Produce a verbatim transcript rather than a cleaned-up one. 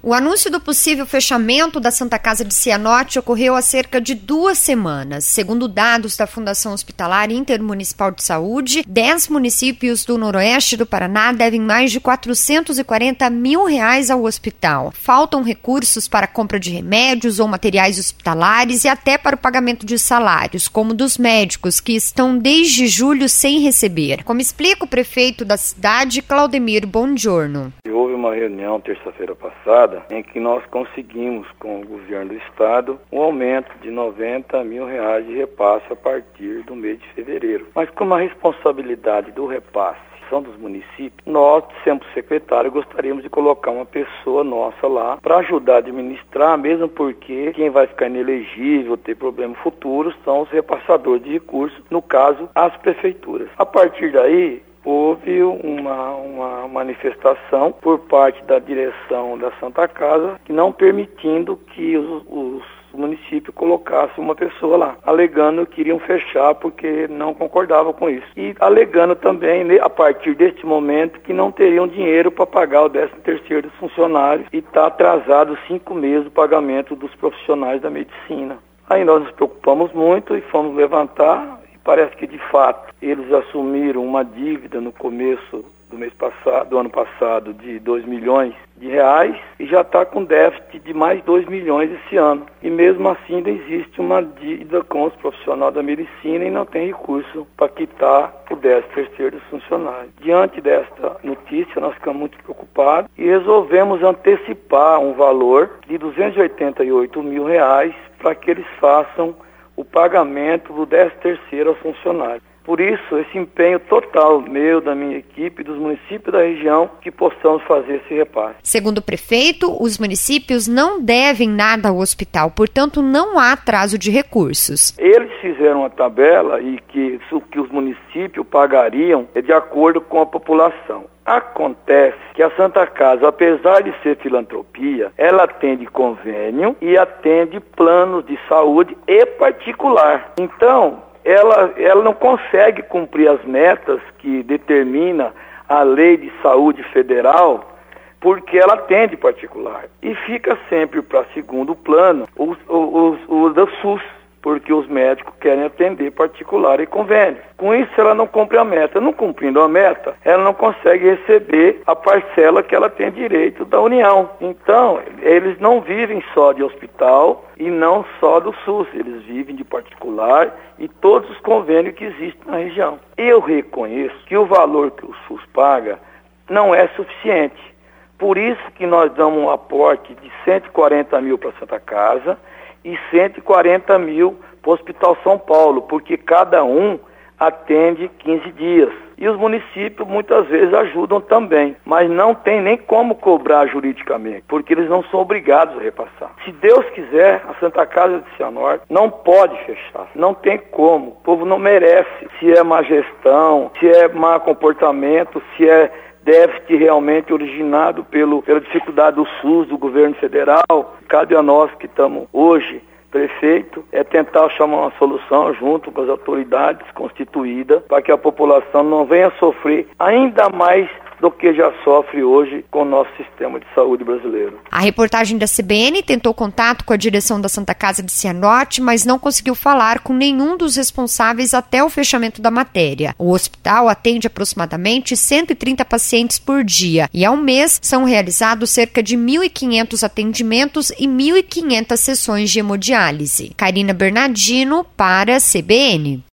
O anúncio do possível fechamento da Santa Casa de Cianorte ocorreu há cerca de duas semanas. Segundo dados da Fundação Hospitalar Intermunicipal de Saúde, dez municípios do noroeste do Paraná devem mais de quatrocentos e quarenta mil reais ao hospital. Faltam recursos para a compra de remédios ou materiais hospitalares e até para o pagamento de salários, como dos médicos, que estão desde julho sem receber. Como explica o prefeito da cidade, Claudemir Bongiorno. Houve uma reunião terça-feira passada em que nós conseguimos com o governo do estado um aumento de noventa mil reais de repasse a partir do mês de fevereiro. Mas como a responsabilidade do repasse são dos municípios, nós, sempre secretário, gostaríamos de colocar uma pessoa nossa lá para ajudar a administrar, mesmo porque quem vai ficar inelegível, ter problemas futuros, são os repassadores de recursos, no caso, as prefeituras. A partir daí, houve uma, uma manifestação por parte da direção da Santa Casa, que não permitindo que os, os municípios colocassem uma pessoa lá, alegando que iriam fechar porque não concordavam com isso. E alegando também, a partir deste momento, que não teriam dinheiro para pagar o décimo terceiro dos funcionários e está atrasado cinco meses o pagamento dos profissionais da medicina. Aí nós nos preocupamos muito e fomos levantar. Parece que, de fato, eles assumiram uma dívida no começo do mês passado, do ano passado, de dois milhões de reais e já está com déficit de mais dois milhões esse ano. E mesmo assim ainda existe uma dívida com os profissionais da medicina e não tem recurso para quitar o décimo terceiro dos funcionários. Diante desta notícia, nós ficamos muito preocupados e resolvemos antecipar um valor de duzentos e oitenta e oito mil reais para que eles façam o pagamento do décimo terceiro aos funcionários. Por isso, esse empenho total meu, da minha equipe, dos municípios da região, que possamos fazer esse repasse. Segundo o prefeito, os municípios não devem nada ao hospital, portanto não há atraso de recursos. Eles fizeram uma tabela e que, que os municípios pagariam de acordo com a população. Acontece que a Santa Casa, apesar de ser filantropia, ela atende convênio e atende planos de saúde e particular. Então, ela, ela não consegue cumprir as metas que determina a Lei de Saúde Federal, porque ela atende particular. E fica sempre para segundo plano o, o, o, o da SUS, porque os médicos querem atender particular e convênio. Com isso, ela não cumpre a meta. Não cumprindo a meta, ela não consegue receber a parcela que ela tem direito da União. Então, eles não vivem só de hospital e não só do SUS. Eles vivem de particular e todos os convênios que existem na região. Eu reconheço que o valor que o SUS paga não é suficiente. Por isso que nós damos um aporte de cento e quarenta mil para a Santa Casa e cento e quarenta mil para o Hospital São Paulo, porque cada um atende quinze dias. E os municípios muitas vezes ajudam também, mas não tem nem como cobrar juridicamente, porque eles não são obrigados a repassar. Se Deus quiser, a Santa Casa de Cianorte não pode fechar, não tem como, o povo não merece. Se é má gestão, se é má comportamento, se é déficit realmente originado pelo, pela dificuldade do SUS, do governo federal. Cabe a nós que estamos hoje, prefeito, é tentar chamar uma solução junto com as autoridades constituídas para que a população não venha sofrer ainda mais do que já sofre hoje com o nosso sistema de saúde brasileiro. A reportagem da C B N tentou contato com a direção da Santa Casa de Cianorte, mas não conseguiu falar com nenhum dos responsáveis até o fechamento da matéria. O hospital atende aproximadamente cento e trinta pacientes por dia e ao mês são realizados cerca de mil e quinhentos atendimentos e mil e quinhentas sessões de hemodiálise. Karina Bernardino para a C B N.